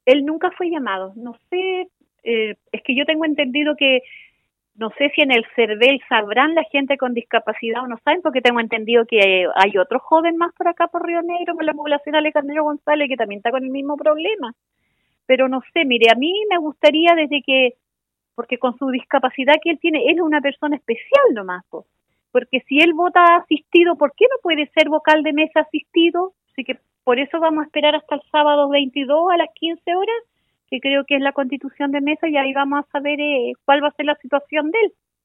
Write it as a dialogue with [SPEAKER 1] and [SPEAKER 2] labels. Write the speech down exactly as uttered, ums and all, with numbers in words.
[SPEAKER 1] Él nunca fue llamado, no sé, eh, es que yo tengo entendido que, no sé si en el CERVEL sabrán la gente con discapacidad o no saben, porque tengo entendido que hay otro joven más por acá por Río Negro, por la población Alejandro González, que también está con el mismo problema. Pero no sé, mire, a mí me gustaría desde que, porque con su discapacidad que él tiene, él es una persona especial nomás, po. Porque si él vota asistido, ¿por qué no puede ser vocal de mesa asistido? Así que por eso vamos a esperar hasta el sábado veintidós a las quince horas, que creo que es la constitución de mesa, y ahí vamos a saber eh, cuál va a ser la situación de él.